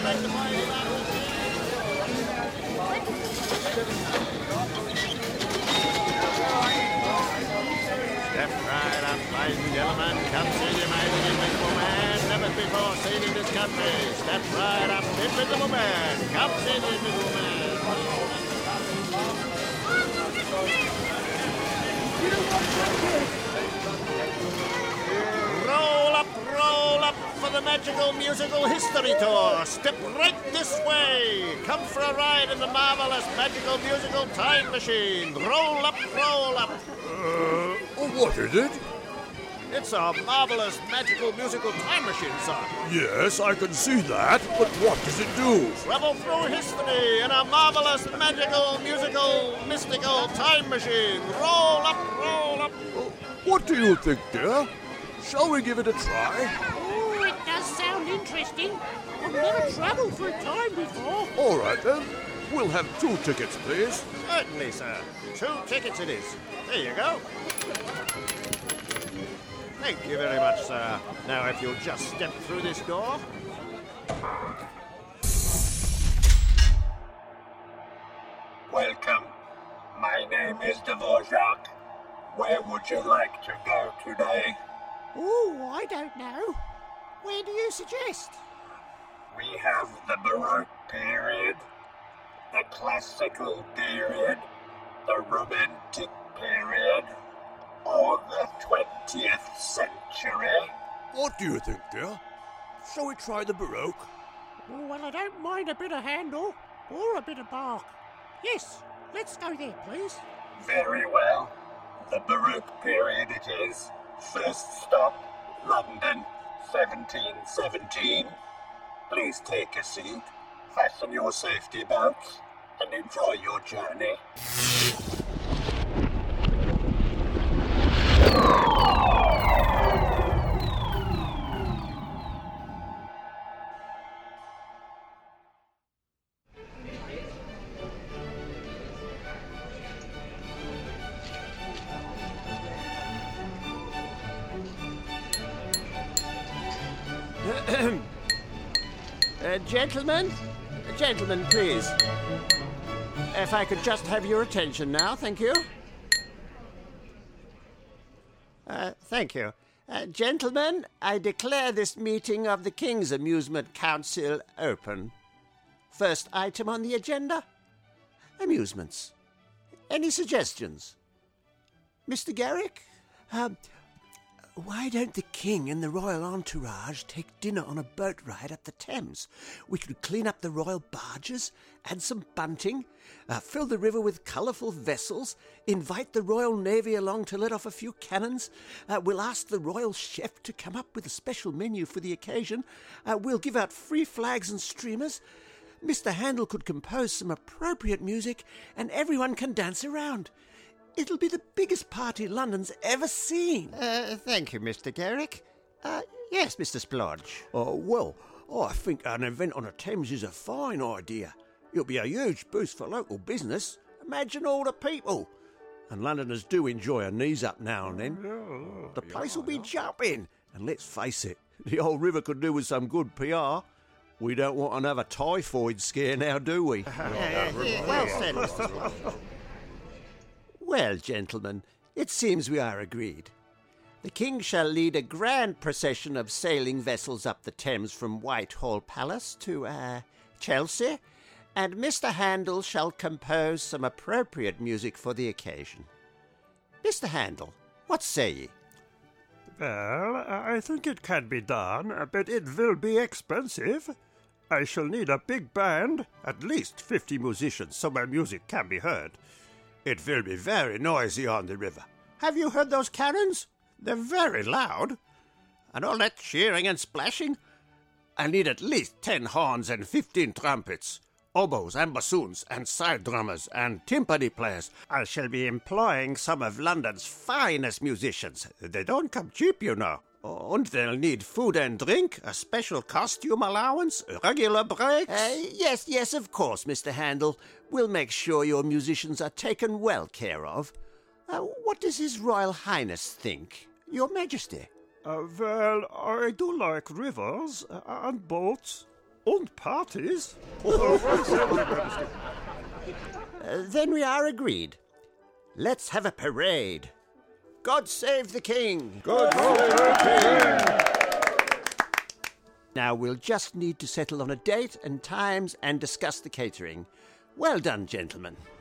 Step right up, ladies and gentlemen. Come see the amazing Invisible Man. Never before seen in this country. Step right up, Invisible Man. Come see the Invisible Man. Roll up for the magical musical history tour. Step right this way. Come for a ride in the marvelous magical musical time machine. Roll up, roll up. What is it? It's a marvelous magical musical time machine, sir. Yes, I can see that, but what does it do? Travel through history in a marvelous magical musical mystical time machine. Roll up, roll up. What do you think, dear? Shall we give it a try? Oh, it does sound interesting. I've never travelled through time before. All right, then. We'll have 2 tickets, please. Certainly, sir. 2 tickets it is. There you go. Thank you very much, sir. Now, if you'll just step through this door. Welcome. My name is Dvorak. Where would you like to go today? Oh, I don't know. Where do you suggest? We have the Baroque period, the Classical period, the Romantic period, or the 20th century. What do you think, dear? Shall we try the Baroque? Oh, well, I don't mind a bit of Handel or a bit of Bach. Yes, let's go there, please. Very well. The Baroque period it is. First stop, London, 1717. Please take a seat, fasten your safety belts, and enjoy your journey. Gentlemen, please. If I could just have your attention now, thank you. Thank you. Gentlemen, I declare this meeting of the King's Amusement Council open. First item on the agenda, amusements. Any suggestions? Mr. Garrick? Why don't the King and the royal entourage take dinner on a boat ride up the Thames? We could clean up the royal barges, add some bunting, fill the river with colourful vessels, invite the Royal Navy along to let off a few cannons. We'll ask the royal chef to come up with a special menu for the occasion. We'll give out free flags and streamers. Mr. Handel could compose some appropriate music, and everyone can dance around. It'll be the biggest party London's ever seen. Thank you, Mr. Garrick. Yes, Mr. Splodge. Well, I think an event on the Thames is a fine idea. It'll be a huge boost for local business. Imagine all the people. And Londoners do enjoy a knees up now and then. The place will be jumping. And let's face it, the old river could do with some good PR. We don't want another typhoid scare now, do we? Well said, Mr. Splodge. Well, gentlemen, it seems we are agreed. The King shall lead a grand procession of sailing vessels up the Thames from Whitehall Palace to, Chelsea, and Mr. Handel shall compose some appropriate music for the occasion. Mr. Handel, what say ye? Well, I think it can be done, but it will be expensive. I shall need a big band, at least 50 musicians, so my music can be heard. It will be very noisy on the river. Have you heard those cannons? They're very loud. And all that cheering and splashing? I need at least 10 horns and 15 trumpets, oboes and bassoons and side drummers and timpani players. I shall be employing some of London's finest musicians. They don't come cheap, you know. And they'll need food and drink, a special costume allowance, regular breaks. Yes, of course, Mr. Handel. We'll make sure your musicians are taken well care of. What does His Royal Highness think? Your Majesty? Well, I do like rivers and boats. And parties? Then we are agreed. Let's have a parade. God save the king! God save the king! Now we'll just need to settle on a date and times and discuss the catering. Well done, gentlemen.